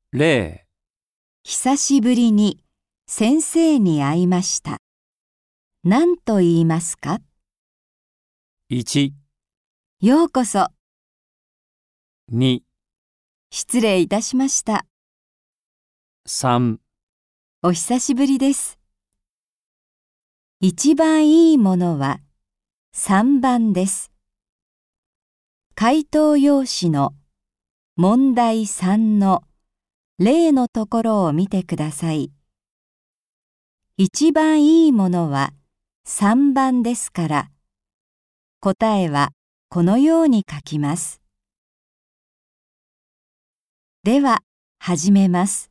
0、 久しぶりに先生に会いました。何と言いますか？ 1、 ようこそ。 2、 失礼いたしました。 3、 お久しぶりです。一番いいものは3番です。回答用紙の問題3の例のところを見てください。一番いいものは3番ですから、答えはこのように書きます。では、始めます。